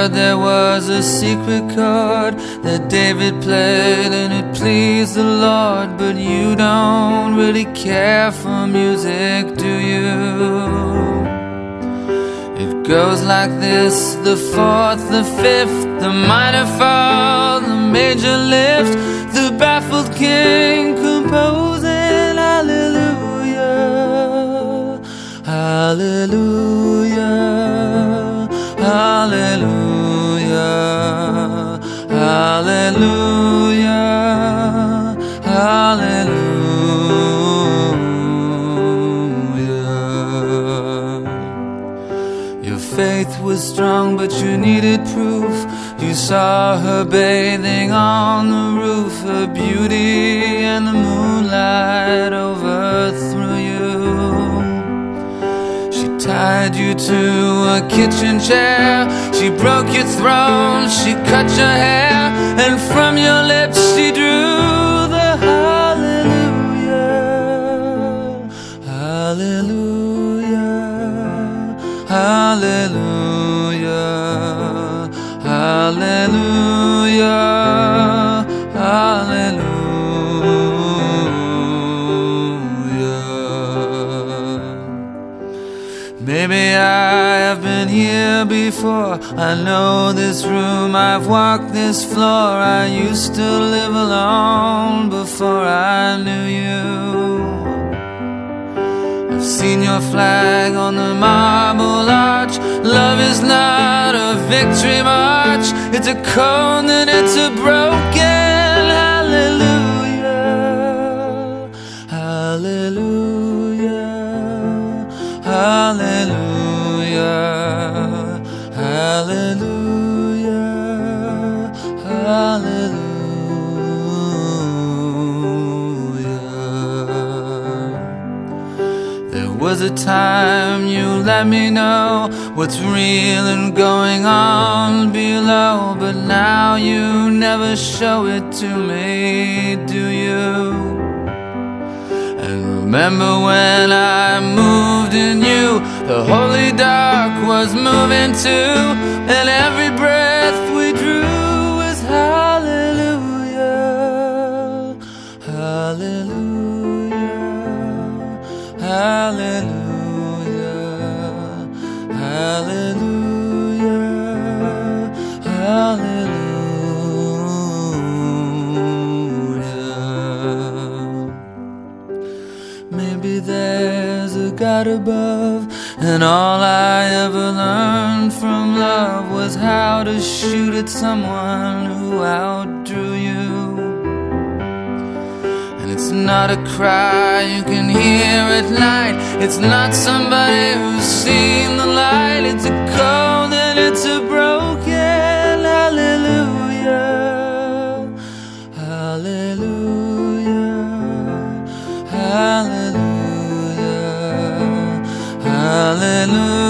heard there was a secret chord that David played and it pleased the Lord. But you don't really care for music, do you? It goes like this: the fourth, the fifth, the minor fall, the major lift, the baffled king composing hallelujah, hallelujah, hallelujah, hallelujah, hallelujah. Your faith was strong, but you needed proof. You saw her bathing on the roof, her beauty and the moonlight overthrew you. She tied you to a kitchen chair, she broke your throne, she cut your hair, and from your lips she drew the hallelujah, hallelujah, hallelujah, hallelujah, hallelujah. Maybe I have been here before, I know this room, I've walked this floor. I used to live alone before I knew you. I've seen your flag on the marble arch. Love is not a victory march, it's a cold and it's a broken hallelujah, hallelujah, hallelujah, hallelujah, hallelujah. There was a time you let me know what's real and going on below, but now you never show it to me, do you? And remember when I moved in you, the holy dark was moving too, and every breath we drew was hallelujah, hallelujah, hallelujah, hallelujah, hallelujah. Maybe there's a God above, and all I ever learned from love was how to shoot at someone who outdrew you. And it's not a cry you can hear at night, it's not somebody who's seen the light. It's a cold and it's a broken hallelujah, hallelujah, hallelujah, hallelujah.